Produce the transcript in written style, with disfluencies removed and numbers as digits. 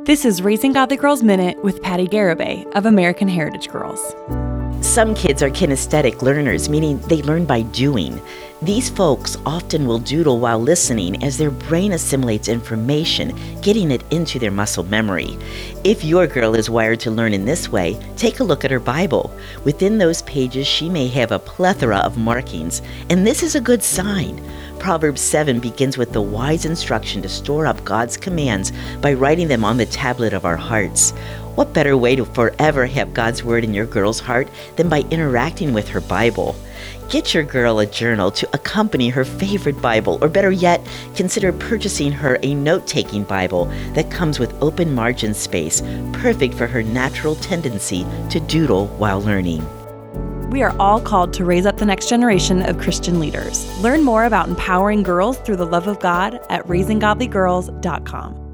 This is Raising Godly Girls Minute with Patty Garibay of American Heritage Girls. Some kids are kinesthetic learners, meaning they learn by doing. These folks often will doodle while listening as their brain assimilates information, getting it into their muscle memory. If your girl is wired to learn in this way, take a look at her Bible. Within those pages, she may have a plethora of markings, and this is a good sign. Proverbs 7 begins with the wise instruction to store up God's commands by writing them on the tablet of our hearts. What better way to forever have God's Word in your girl's heart than by interacting with her Bible? Get your girl a journal to accompany her favorite Bible, or better yet, consider purchasing her a note-taking Bible that comes with open margin space, perfect for her natural tendency to doodle while learning. We are all called to raise up the next generation of Christian leaders. Learn more about empowering girls through the love of God at raisinggodlygirls.com.